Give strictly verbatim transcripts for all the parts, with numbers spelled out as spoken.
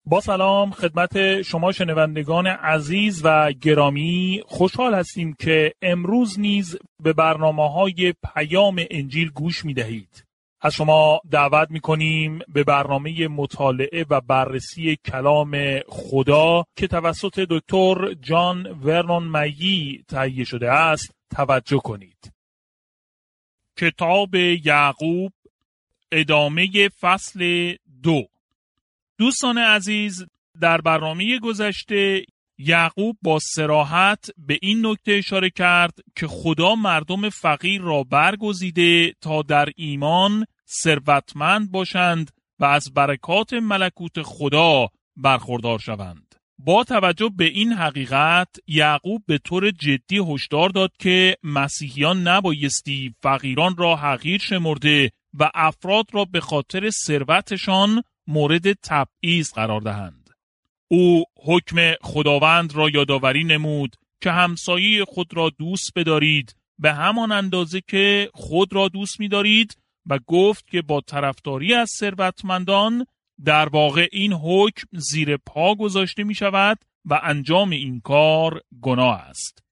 با سلام خدمت شما شنوندگان عزیز و گرامی، خوشحال هستیم که امروز نیز به برنامه‌های پیام انجیل گوش می‌دهید. از شما دعوت می‌کنیم به برنامه مطالعه و بررسی کلام خدا که توسط دکتر جان ورنون مگی تهیه شده است توجه کنید. کتاب یعقوب، ادامه فصل دو. دوستان عزیز، در برنامه گذشته یعقوب با صراحت به این نکته اشاره کرد که خدا مردم فقیر را برگزیده تا در ایمان ثروتمند باشند و از برکات ملکوت خدا برخوردار شوند. با توجه به این حقیقت یعقوب به طور جدی هشدار داد که مسیحیان نبایستی فقیران را حقیر شمرده و افراد را به خاطر ثروتشان مورد تبعیض قرار دهند. او حکم خداوند را یادآوری نمود که همسایه خود را دوست بدارید به همان اندازه که خود را دوست می‌دارید و گفت که با طرفداری از ثروتمندان در واقع این حکم زیر پا گذاشته می‌شود و انجام این کار گناه است.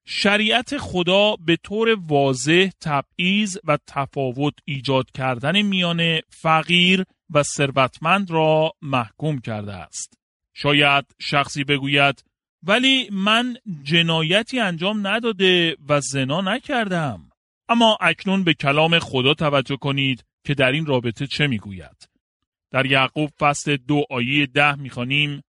شریعت خدا به طور واضح تبعیض و تفاوت ایجاد کردن میان فقیر و ثروتمند را محکوم کرده است. شاید شخصی بگوید ولی من جنایتی انجام نداده و زنا نکردم. اما اکنون به کلام خدا توجه کنید که در این رابطه چه میگوید. در یعقوب فصل دو آیه ده میخوانیم: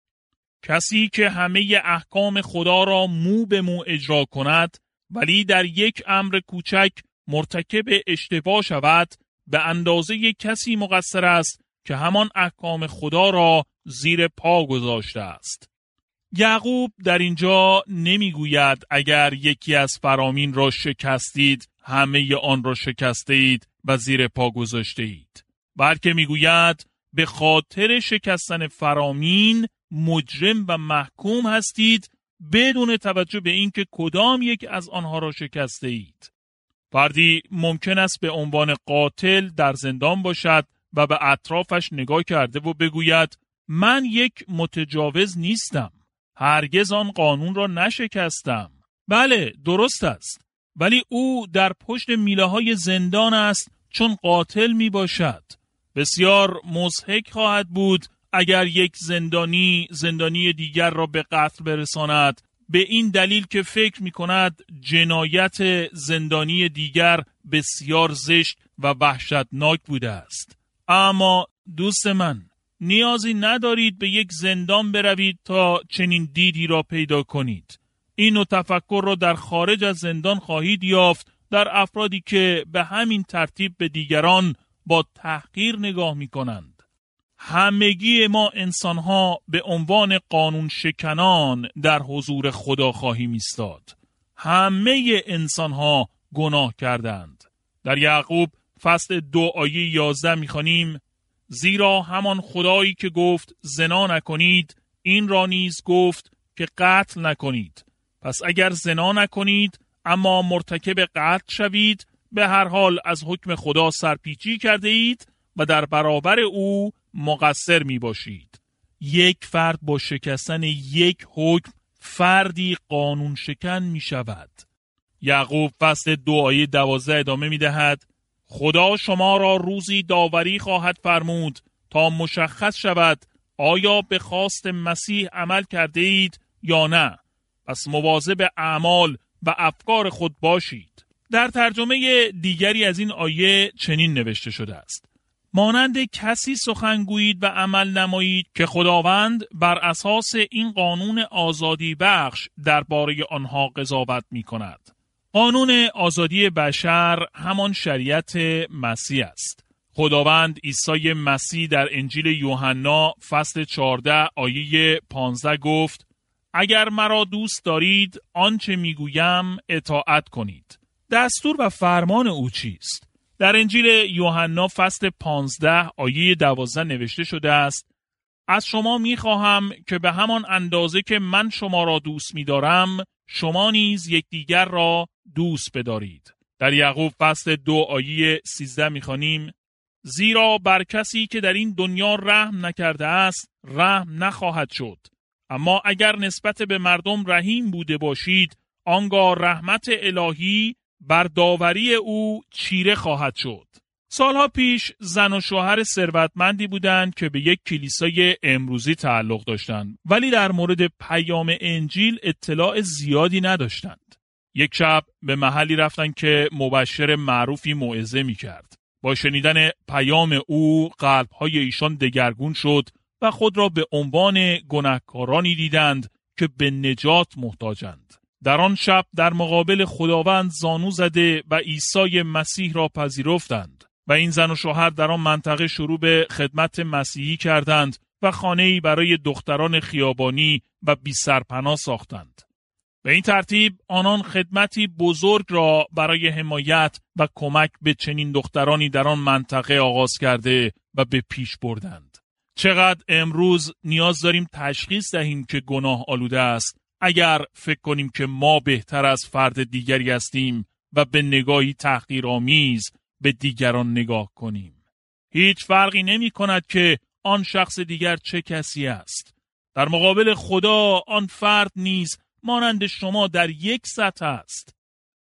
کسی که همه احکام خدا را مو به مو اجرا کند ولی در یک امر کوچک مرتکب اشتباه شود، به اندازه کسی مقصر است که همان احکام خدا را زیر پا گذاشته است. یعقوب در اینجا نمیگوید اگر یکی از فرامین را شکستید همه آن را شکسته اید و زیر پا گذاشته اید، بلکه میگوید به خاطر شکستن فرامین مجرم و محکوم هستید بدون توجه به اینکه کدام یک از آنها را شکسته اید. فردی ممکن است به عنوان قاتل در زندان باشد و به اطرافش نگاه کرده و بگوید من یک متجاوز نیستم، هرگز آن قانون را نشکستم. بله، درست است، ولی او در پشت میله های زندان است چون قاتل می باشد. بسیار مضحک خواهد بود اگر یک زندانی زندانی دیگر را به قتل برساند به این دلیل که فکر می کند جنایت زندانی دیگر بسیار زشت و وحشتناک بوده است. اما دوست من، نیازی ندارید به یک زندان بروید تا چنین دیدی را پیدا کنید. این نوع تفکر را در خارج از زندان خواهید یافت در افرادی که به همین ترتیب به دیگران با تحقیر نگاه می کنند. همگی ما انسان‌ها به عنوان قانون شکنان در حضور خدا خواهیم ایستاد. همه انسان‌ها گناه کردند. در یعقوب فصل دو آیه یازده می‌خوانیم: زیرا همان خدایی که گفت زنا نکنید این را نیز گفت که قتل نکنید. پس اگر زنا نکنید اما مرتکب قتل شوید، به هر حال از حکم خدا سرپیچی کرده اید و در برابر او مقصر می باشید. یک فرد با شکستن یک حکم فردی قانون شکن می شود. یعقوب فصل دو آیه دوازده ادامه می دهد: خدا شما را روزی داوری خواهد فرمود تا مشخص شود آیا به خواست مسیح عمل کرده اید یا نه. پس مواظب اعمال و افکار خود باشید. در ترجمه دیگری از این آیه چنین نوشته شده است: مانند کسی سخنگویید و عمل نمایید که خداوند بر اساس این قانون آزادی بخش درباره آنها قضاوت می کند. قانون آزادی بشر همان شریعت مسیح است. خداوند عیسی مسیح در انجیل یوحنا فصل چهارده آیه پانزده گفت: اگر مرا دوست دارید آنچه میگویم اطاعت کنید. دستور و فرمان او چیست؟ در انجیل یوحنا فصل پانزده آیه دوازده نوشته شده است: از شما میخواهم که به همان اندازه که من شما را دوست می‌دارم شما نیز یکدیگر را دوست بدارید. در یعقوب فصل دو آیه سیزده می‌خوانیم: زیرا بر کسی که در این دنیا رحم نکرده است رحم نخواهد شد. اما اگر نسبت به مردم رحیم بوده باشید، آنگاه رحمت الهی بر داوری او چیره خواهد شد. سالها پیش زن و شوهر ثروتمندی بودند که به یک کلیسای امروزی تعلق داشتند، ولی در مورد پیام انجیل اطلاع زیادی نداشتند. یک شب به محلی رفتند که مبشر معروفی موعظه می‌کرد. با شنیدن پیام او قلب‌های ایشان دگرگون شد و خود را به عنوان گناهکارانی دیدند که به نجات محتاجند. در آن شب در مقابل خداوند زانو زده و عیسی مسیح را پذیرفتند و این زن و شوهر در آن منطقه شروع به خدمت مسیحی کردند و خانه‌ای برای دختران خیابانی و بی سرپناه ساختند. به این ترتیب آنان خدمتی بزرگ را برای حمایت و کمک به چنین دخترانی در آن منطقه آغاز کرده و به پیش بردند. چقدر امروز نیاز داریم تشخیص دهیم که گناه آلوده است اگر فکر کنیم که ما بهتر از فرد دیگری هستیم و به نگاهی تحقیرآمیز به دیگران نگاه کنیم. هیچ فرقی نمی کند که آن شخص دیگر چه کسی است. در مقابل خدا آن فرد نیز مانند شما در یک سطح است.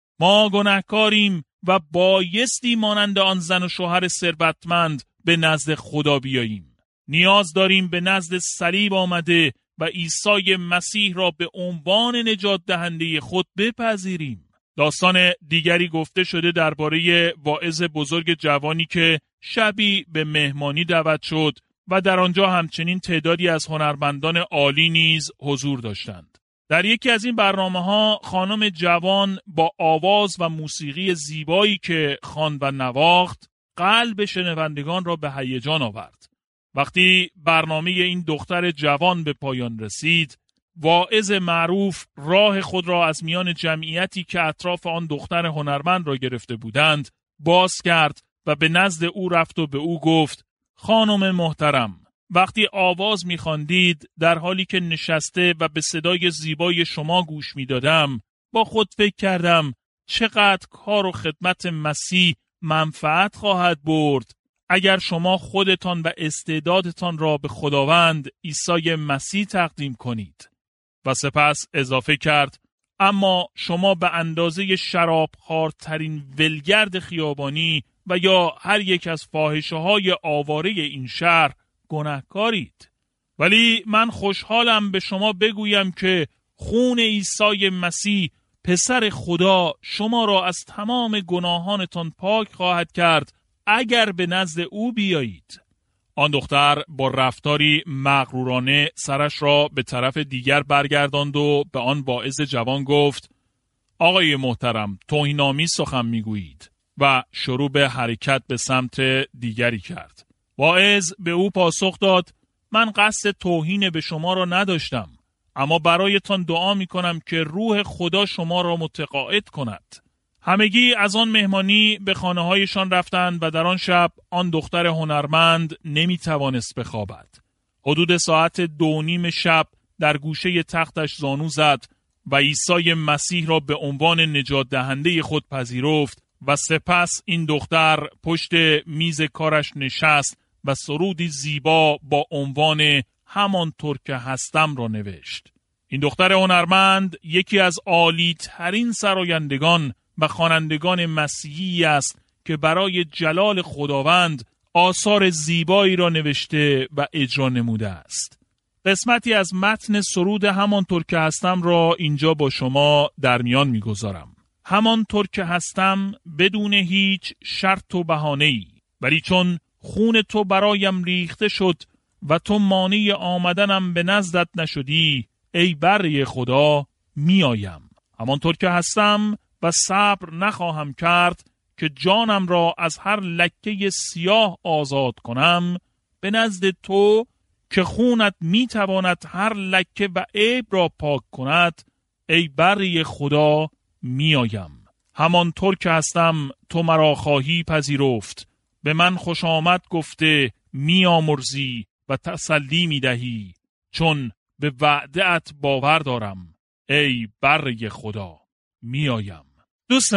ما گناهکاریم و بایستی مانند آن زن و شوهر ثروتمند به نزد خدا بیاییم. نیاز داریم به نزد صلیب آمده و عیسی مسیح را به عنوان نجات دهنده خود بپذیریم. داستان دیگری گفته شده درباره واعظ بزرگ جوانی که شبی به مهمانی دعوت شد و در آنجا همچنین تعدادی از هنرمندان عالی نیز حضور داشتند. در یکی از این برنامه‌ها خانم جوان با آواز و موسیقی زیبایی که خواند و نواخت قلب شنوندگان را به هیجان آورد. وقتی برنامه این دختر جوان به پایان رسید، واعظ معروف راه خود را از میان جمعیتی که اطراف آن دختر هنرمند را گرفته بودند باز کرد و به نزد او رفت و به او گفت: خانم محترم، وقتی آواز می‌خواندید در حالی که نشسته و به صدای زیبای شما گوش می‌دادم، با خود فکر کردم چقدر کار و خدمت مسیح منفعت خواهد برد اگر شما خودتان و استعدادتان را به خداوند عیسی مسیح تقدیم کنید. و سپس اضافه کرد: اما شما به اندازه شرابخوارترین ولگرد خیابانی و یا هر یک از فاحشه‌های آواره این شهر گناهکارید. ولی من خوشحالم به شما بگویم که خون عیسی مسیح پسر خدا شما را از تمام گناهانتان پاک خواهد کرد اگر به نزد او بیایید. آن دختر با رفتاری مغرورانه سرش را به طرف دیگر برگرداند و به آن واعظ جوان گفت: آقای محترم، توهین‌آمیز سخن میگویید، و شروع به حرکت به سمت دیگری کرد. واعظ به او پاسخ داد: من قصد توهین به شما را نداشتم، اما برایتان دعا می کنم که روح خدا شما را متقاعد کند. همگی از آن مهمانی به خانه هایشان رفتند و در آن شب آن دختر هنرمند نمی توانست بخوابد. حدود ساعت دو نیم شب در گوشه تختش زانو زد و عیسی مسیح را به عنوان نجات دهنده خود پذیرفت و سپس این دختر پشت میز کارش نشست و سرودی زیبا با عنوان همانطور که هستم را نوشت. این دختر هنرمند یکی از عالی ترین سرایندگان و خوانندگان مسیحی است که برای جلال خداوند آثار زیبایی را نوشته و اجرا نموده است. قسمتی از متن سرود همانطور که هستم را اینجا با شما در میان میگذارم. همانطور که هستم بدون هیچ شرط و بهانه‌ای، ولی چون خون تو برایم ریخته شد و تو مانع آمدنم به نزدت نشدی، ای بری خدا میایم. همانطور که هستم و صبر نخواهم کرد که جانم را از هر لکه سیاه آزاد کنم، به نزد تو که خونت میتواند هر لکه و عیب را پاک کند، ای بری خدا میایم. همانطور که هستم تو مرا خواهی پذیرفت، به من خوش آمد گفته میامرزی و تسلی میدهی، چون به وعده‌ات باور دارم، ای بری خدا میایم. دوست من،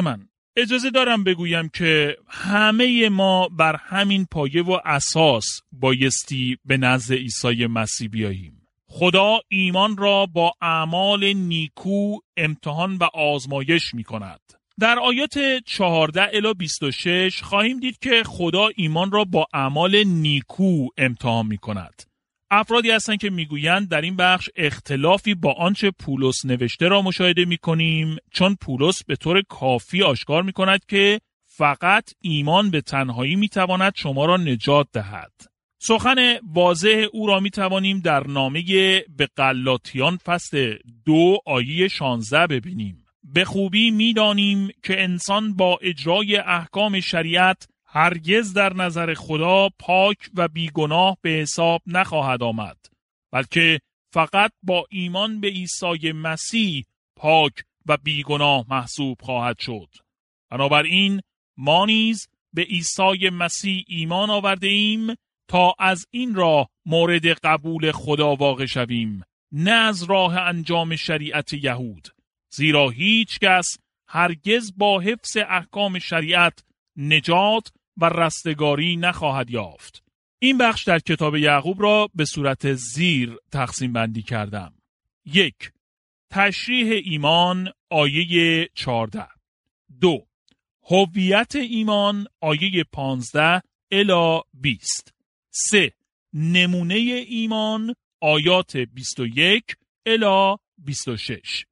اجازه دارم بگویم که همه ما بر همین پایه و اساس بایستی به نزد عیسی مسیح بیاییم. خدا ایمان را با اعمال نیکو امتحان و آزمایش می کند. در آیات چهارده الی بیست و شش خواهیم دید که خدا ایمان را با اعمال نیکو امتحان می کند. افرادی هستند که میگویند در این بخش اختلافی با آنچه پولس نوشته را مشاهده می‌کنیم، چون پولس به طور کافی آشکار می‌کند که فقط ایمان به تنهایی می‌تواند شما را نجات دهد. سخن واضح او را می‌توانیم در نامه به غلاطیان فصل دو آیه شانزده ببینیم. به خوبی می‌دانیم که انسان با اجرای احکام شریعت هرگز در نظر خدا پاک و بیگناه به حساب نخواهد آمد، بلکه فقط با ایمان به عیسی مسیح پاک و بیگناه محسوب خواهد شد. بنابراین ما نیز به عیسی مسیح ایمان آورده ایم تا از این راه مورد قبول خدا واقع شویم، نه از راه انجام شریعت یهود، زیرا هیچ کس هرگز با حفظ احکام شریعت نجات و رستگاری نخواهد یافت. این بخش در کتاب یعقوب را به صورت زیر تقسیم بندی کردم. یک، تشریح ایمان آیه چهارده. دو، هویت ایمان آیه پانزده الی بیست. سه، نمونه ایمان آیات بیست و یک الی بیست و شش.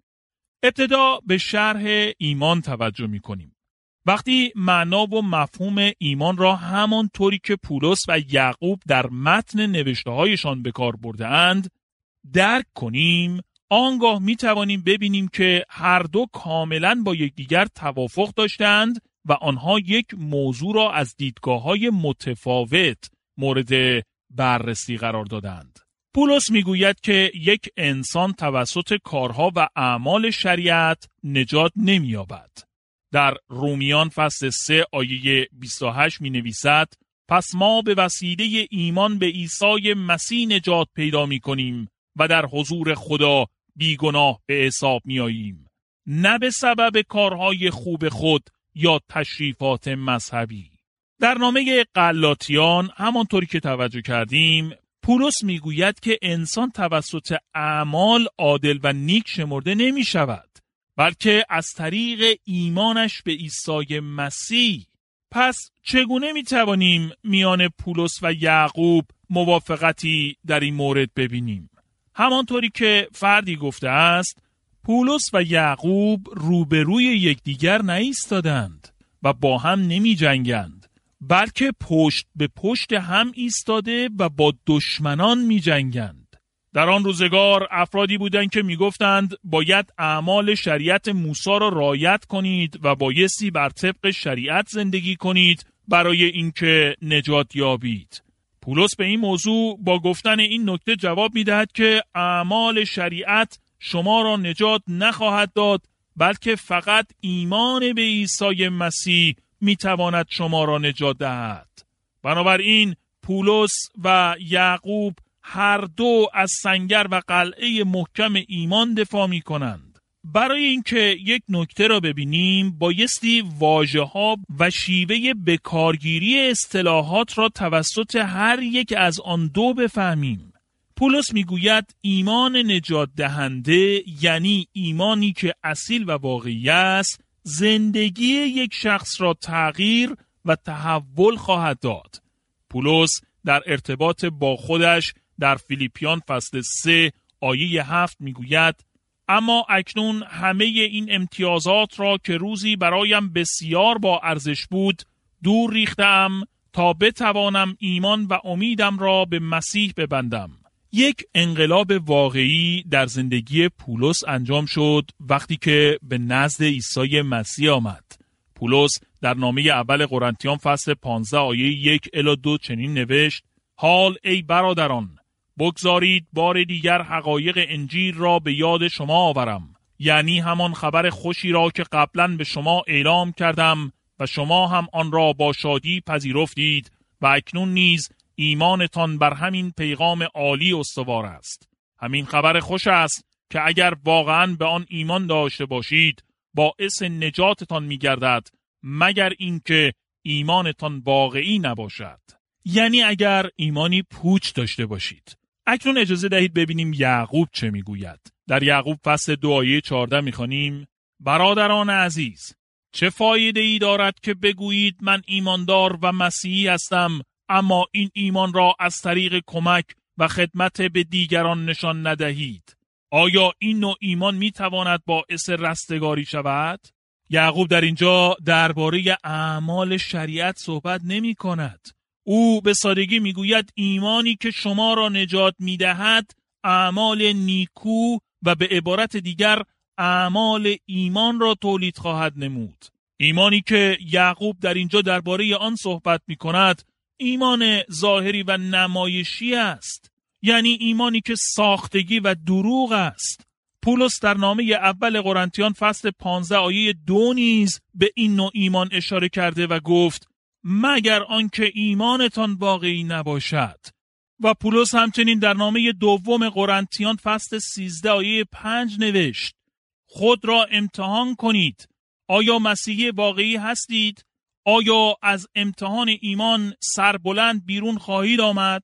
ابتدا به شرح ایمان توجه می کنیم. وقتی معنا و مفهوم ایمان را همان طوری که پولس و یعقوب در متن نوشته هایشان به کار برده اند درک کنیم، آنگاه می توانیم ببینیم که هر دو کاملا با یکدیگر توافق داشتند و آنها یک موضوع را از دیدگاه‌های متفاوت مورد بررسی قرار دادند. پولس میگوید که یک انسان توسط کارها و اعمال شریعت نجات نمی‌یابد. در رومیان فصل سه آیه بیست و هشت می نویسد: پس ما به وسیله ایمان به عیسی مسیح نجات پیدا می کنیم و در حضور خدا بیگناه به حساب می آییم، نه به سبب کارهای خوب خود یا تشریفات مذهبی. در نامه غلاطیان همانطوری که توجه کردیم، پولس می گوید که انسان توسط اعمال عادل و نیک شمرده نمی شود، بلکه از طریق ایمانش به عیسی مسیح. پس چگونه می توانیم میان پولس و یعقوب موافقتی در این مورد ببینیم؟ همانطوری که فردی گفته است، پولس و یعقوب روبروی یکدیگر نایستادند و با هم نمی جنگند، بلکه پشت به پشت هم ایستاده و با دشمنان می جنگند. در آن روزگار افرادی بودند که می گفتند باید اعمال شریعت موسی را رعایت کنید و بایستی بر طبق شریعت زندگی کنید برای اینکه نجات یابید. پولس به این موضوع با گفتن این نکته جواب می دهد که اعمال شریعت شما را نجات نخواهد داد، بلکه فقط ایمان به عیسی مسیح می تواند شما را نجات دهد. بنابراین پولس و یعقوب هر دو از سنگر و قلعه محکم ایمان دفاع می کنند. برای اینکه یک نکته را ببینیم، بایستی واژه‌ها و شیوه بکارگیری اصطلاحات را توسط هر یک از آن دو بفهمیم. پولس میگوید ایمان نجات دهنده یعنی ایمانی که اصیل و واقعی است، زندگی یک شخص را تغییر و تحول خواهد داد. پولس در ارتباط با خودش در فیلیپیان فصل سه آیه هفت میگوید: اما اکنون همه این امتیازات را که روزی برایم بسیار با ارزش بود دور ریختم تا بتوانم ایمان و امیدم را به مسیح ببندم. یک انقلاب واقعی در زندگی پولس انجام شد وقتی که به نزد عیسی مسیح آمد. پولس در نامه اول قرنتیان فصل پانزده آیه یک الی دو چنین نوشت: حال ای برادران، بگذارید بار دیگر حقایق انجیل را به یاد شما آورم، یعنی همان خبر خوشی را که قبلا به شما اعلام کردم و شما هم آن را با شادی پذیرفتید و اکنون نیز ایمانتان بر همین پیغام عالی استوار است. همین خبر خوش است که اگر واقعا به آن ایمان داشته باشید باعث نجاتتان می‌گردد مگر اینکه ایمانتان واقعی نباشد. یعنی اگر ایمانی پوچ داشته باشید. اکنون اجازه دهید ببینیم یعقوب چه میگوید. در یعقوب فصل دو آیه چهارده میخوانیم: برادران عزیز، چه فایده ای دارد که بگویید من ایماندار و مسیحی هستم، اما این ایمان را از طریق کمک و خدمت به دیگران نشان ندهید؟ آیا این نوع ایمان میتواند باعث رستگاری شود؟ یعقوب در اینجا درباره اعمال شریعت صحبت نمی کند. او به سادگی میگوید ایمانی که شما را نجات میدهد اعمال نیکو و به عبارت دیگر اعمال ایمان را تولید خواهد نمود. ایمانی که یعقوب در اینجا درباره آن صحبت می کند ایمان ظاهری و نمایشی است، یعنی ایمانی که ساختگی و دروغ است. پولس در نامه اول قرنتیان فصل پانزده آیه دو نیز به این نوع ایمان اشاره کرده و گفت مگر آنکه ایمانتان واقعی نباشد. و پولس همچنین در نامه دوم قرنتیان فصل سیزده آیه پنج نوشت خود را امتحان کنید، آیا مسیحی واقعی هستید؟ آیا از امتحان ایمان سربلند بیرون خواهید آمد؟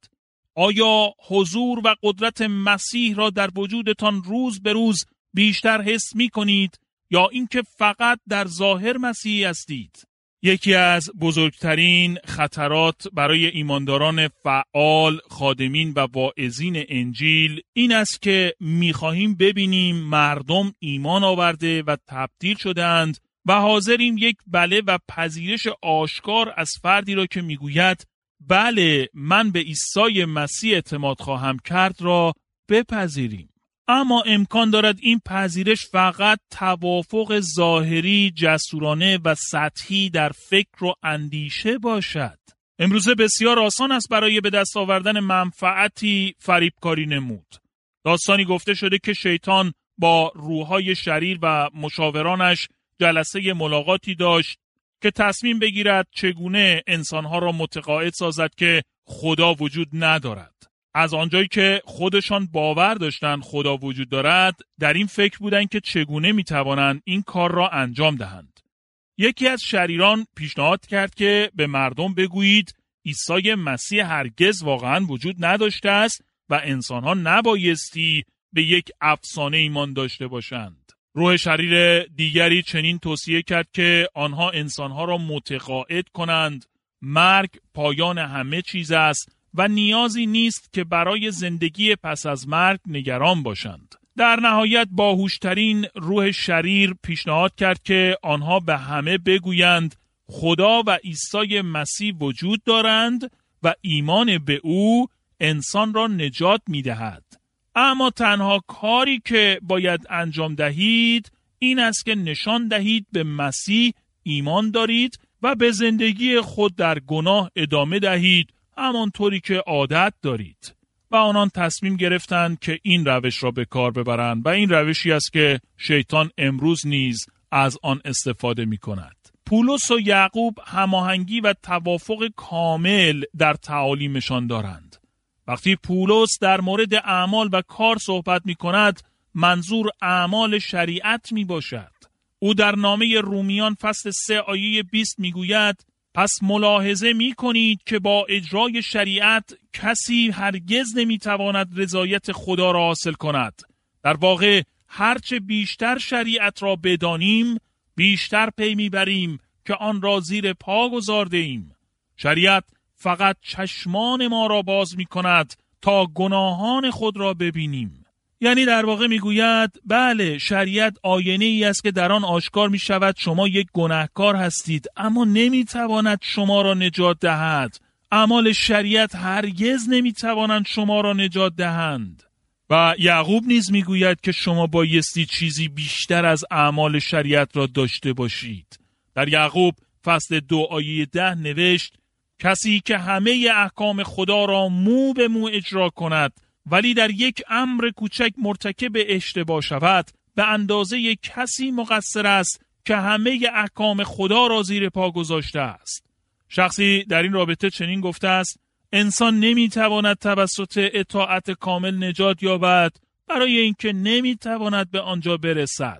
آیا حضور و قدرت مسیح را در وجودتان روز به روز بیشتر حس می کنید یا اینکه فقط در ظاهر مسیحی هستید؟ یکی از بزرگترین خطرات برای ایمانداران فعال، خادمین و واعظین انجیل این است که می‌خواهیم ببینیم مردم ایمان آورده و تبدیل شدند و حاضریم یک بله و پذیرش آشکار از فردی را که میگوید بله من به عیسی مسیح اعتماد خواهم کرد را بپذیریم. اما امکان دارد این پذیرش فقط توافق ظاهری، جسورانه و سطحی در فکر و اندیشه باشد. امروزه بسیار آسان است برای به دست آوردن منفعتی فریبکاری نمود. داستانی گفته شده که شیطان با روح‌های شریر و مشاورانش جلسه ملاقاتی داشت که تصمیم بگیرد چگونه انسانها را متقاعد سازد که خدا وجود ندارد. از آنجایی که خودشان باور داشتند خدا وجود دارد، در این فکر بودند که چگونه میتوانند این کار را انجام دهند. یکی از شریران پیشنهاد کرد که به مردم بگویید عیسی مسیح هرگز واقعا وجود نداشته است و انسانها نبایستی به یک افسانه ایمان داشته باشند. روح شریر دیگری چنین توصیه کرد که آنها انسانها را متقاعد کنند مرگ پایان همه چیز است و نیازی نیست که برای زندگی پس از مرگ نگران باشند. در نهایت باهوشترین روح شریر پیشنهاد کرد که آنها به همه بگویند خدا و عیسی مسیح وجود دارند و ایمان به او انسان را نجات می دهد. اما تنها کاری که باید انجام دهید این است که نشان دهید به مسیح ایمان دارید و به زندگی خود در گناه ادامه دهید همانطوری که عادت دارید. و آنان تصمیم گرفتند که این روش را به کار ببرند و این روشی است که شیطان امروز نیز از آن استفاده می کند. پولس و یعقوب هماهنگی و توافق کامل در تعالیمشان دارند. وقتی پولس در مورد اعمال و کار صحبت می کند منظور اعمال شریعت می باشد. او در نامه رومیان فصل سه آیه بیست می گوید پس ملاحظه می کنید که با اجرای شریعت کسی هرگز نمی تواند رضایت خدا را حاصل کند. در واقع هرچه بیشتر شریعت را بدانیم بیشتر پی می بریم که آن را زیر پا گذارده ایم. شریعت فقط چشمان ما را باز می کند تا گناهان خود را ببینیم. یعنی در واقع می گوید بله شریعت آینه ای است که در آن آشکار می شود شما یک گناهکار هستید اما نمی تواند شما را نجات دهد. اعمال شریعت هرگز نمی توانند شما را نجات دهند. و یعقوب نیز می گوید که شما بایستی چیزی بیشتر از اعمال شریعت را داشته باشید. در یعقوب فصل دو آیه ده نوشت کسی که همه احکام خدا را مو به مو اجرا کند ولی در یک امر کوچک مرتکب اشتباه شود به اندازه کسی مقصر است که همه احکام خدا را زیر پا گذاشته است. شخصی در این رابطه چنین گفته است انسان نمیتواند توسط اطاعت کامل نجات یابد برای اینکه نمیتواند به آنجا برسد.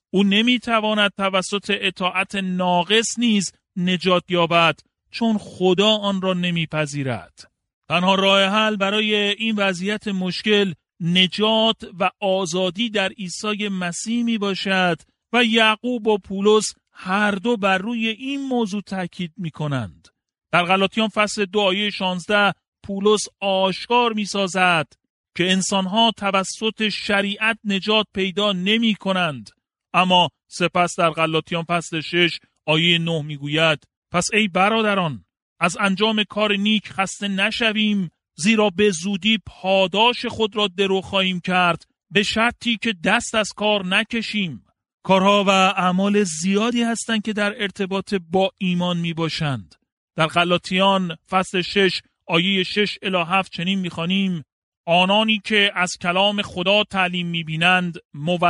او نمیتواند توسط اطاعت ناقص نیز نجات یابد، چون خدا آن را نمیپذیرد. تنها راه حل برای این وضعیت مشکل نجات و آزادی در عیسی مسیح می باشد و یعقوب و پولس هر دو بر روی این موضوع تاکید می کنند. در غلاطیان فصل دو آیه شانزده پولس آشکار می سازد که انسانها توسط شریعت نجات پیدا نمی کنند. اما سپس در غلاطیان فصل شش آیه نه می گوید پس ای برادران از انجام کار نیک خسته نشویم، زیرا به زودی پاداش خود را درو خواهیم کرد، به شرطی که دست از کار نکشیم. کارها و اعمال زیادی هستند که در ارتباط با ایمان می باشند. در غلاطیان فصل شش آیه شش الی هفت چنین می خوانیم: آنانی که از کلام خدا تعلیم می بینند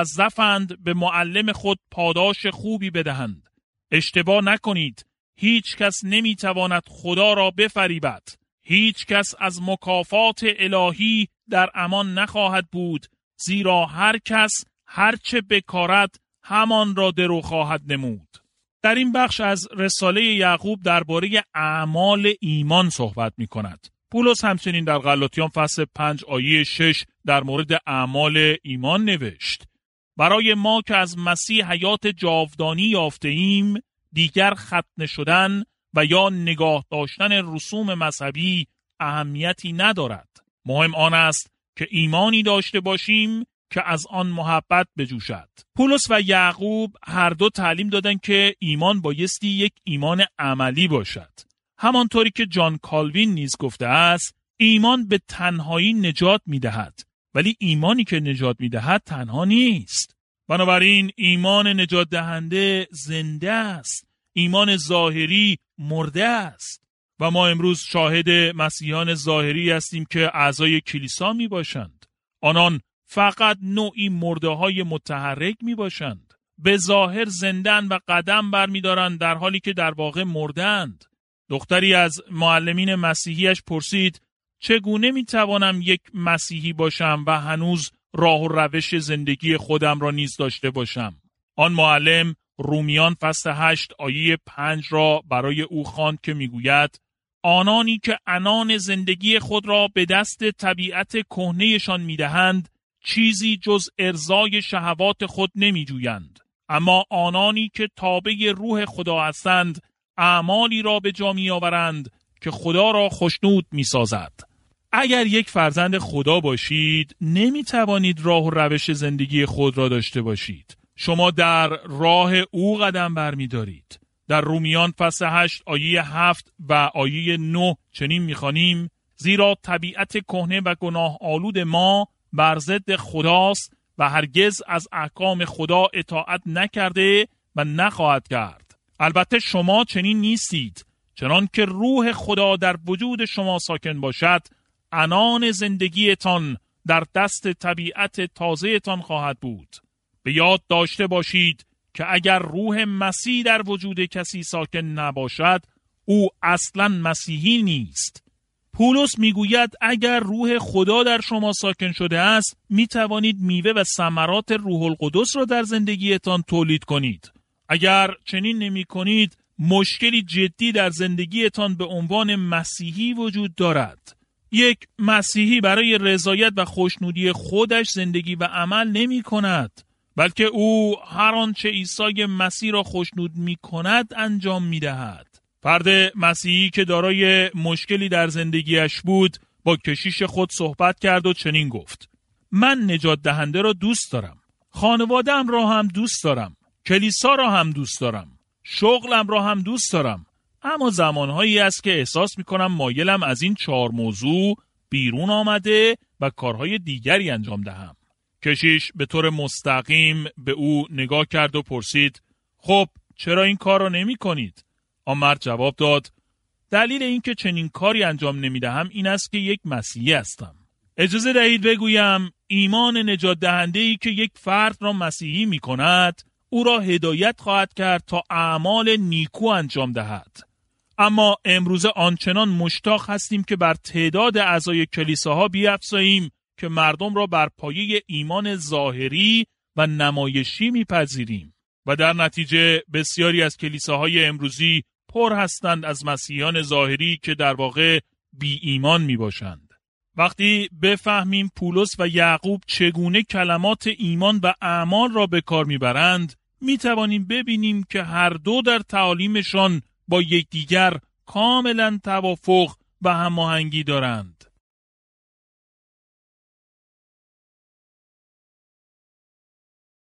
موظفند به معلم خود پاداش خوبی بدهند. اشتباه نکنید، هیچ کس نمی تواند خدا را بفریبد. هیچ کس از مکافات الهی در امان نخواهد بود، زیرا هر کس هرچه بکارد همان را درو خواهد نمود. در این بخش از رساله یعقوب درباره اعمال ایمان صحبت می کند. پولس همچنین در غلاطیان فصل پنج آیه شش در مورد اعمال ایمان نوشت: برای ما که از مسیح حیات جاودانی یافته ایم، دیگر ختنه شدن و یا نگاه داشتن رسوم مذهبی اهمیتی ندارد. مهم آن است که ایمانی داشته باشیم که از آن محبت بجوشد. پولس و یعقوب هر دو تعلیم دادند که ایمان بایستی یک ایمان عملی باشد. همانطوری که جان کالوین نیز گفته است، ایمان به تنهایی نجات می‌دهد، ولی ایمانی که نجات می‌دهد تنها نیست. بنابراین ایمان نجات دهنده زنده است، ایمان ظاهری مرده است. و ما امروز شاهد مسیحیان ظاهری هستیم که اعضای کلیسا می باشند. آنان فقط نوعی مرده های متحرک می باشند. به ظاهر زندن و قدم بر می دارند در حالی که در واقع مردند. دختری از معلمین مسیحیش پرسید: چگونه می توانم یک مسیحی باشم و هنوز راه و روش زندگی خودم را نیز داشته باشم؟ آن معلم رومیان فصل هشت آیه پنج را برای او خواند که می گوید: آنانی که عنان زندگی خود را به دست طبیعت کهنه‌شان می‌دهند، چیزی جز ارضای شهوات خود نمی‌جویند، اما آنانی که تابع روح خدا هستند، اعمالی را به جا می‌آورند که خدا را خوشنود می‌سازد. اگر یک فرزند خدا باشید، نمی‌توانید راه و روش زندگی خود را داشته باشید. شما در راه او قدم برمی‌دارید. در رومیان فصل هشت آیه هفت و آیه نه چنین می‌خوانیم: زیرا طبیعت کهنه و گناه آلود ما بر ضد خداست و هرگز از احکام خدا اطاعت نکرده و نخواهد کرد. البته شما چنین نیستید، چنان که روح خدا در وجود شما ساکن باشد، عنان زندگیتان در دست طبیعت تازه‌تان خواهد بود. به یاد داشته باشید که اگر روح مسیح در وجود کسی ساکن نباشد، او اصلاً مسیحی نیست. پولس میگوید اگر روح خدا در شما ساکن شده است، می توانید میوه و ثمرات روح القدس را در زندگیتان تولید کنید. اگر چنین نمی کنید، مشکلی جدی در زندگیتان به عنوان مسیحی وجود دارد. یک مسیحی برای رضایت و خوشنودی خودش زندگی و عمل نمی کند، بلکه او هر آنچه عیسی مسیح را خوشنود می کند انجام می دهد. فرد مسیحی که دارای مشکلی در زندگیش بود با کشیش خود صحبت کرد و چنین گفت: من نجات دهنده را دوست دارم، خانواده‌ام را هم دوست دارم، کلیسا را هم دوست دارم، شغلم را هم دوست دارم، اما زمانهایی است که احساس می کنم مایلم از این چهار موضوع بیرون آمده و کارهای دیگری انجام دهم. کشیش به طور مستقیم به او نگاه کرد و پرسید: خب چرا این کار را نمی کنید؟ آن مرد جواب داد: دلیل این که چنین کاری انجام نمی دهم این است که یک مسیحی هستم. اجازه دهید بگویم ایمان نجات دهنده‌ای که یک فرد را مسیحی می کند، او را هدایت خواهد کرد تا اعمال نیکو انجام دهد. اما امروزه آنچنان مشتاق هستیم که بر تعداد اعضای کلیساها بیفزاییم که مردم را بر پایه ایمان ظاهری و نمایشی میپذیریم و در نتیجه بسیاری از کلیساهای امروزی پر هستند از مسیحیان ظاهری که در واقع بی ایمان می باشند. وقتی بفهمیم پولس و یعقوب چگونه کلمات ایمان و اعمال را به کار می برند، می توانیم ببینیم که هر دو در تعالیمشان با یکدیگر کاملا توافق و هماهنگی دارند.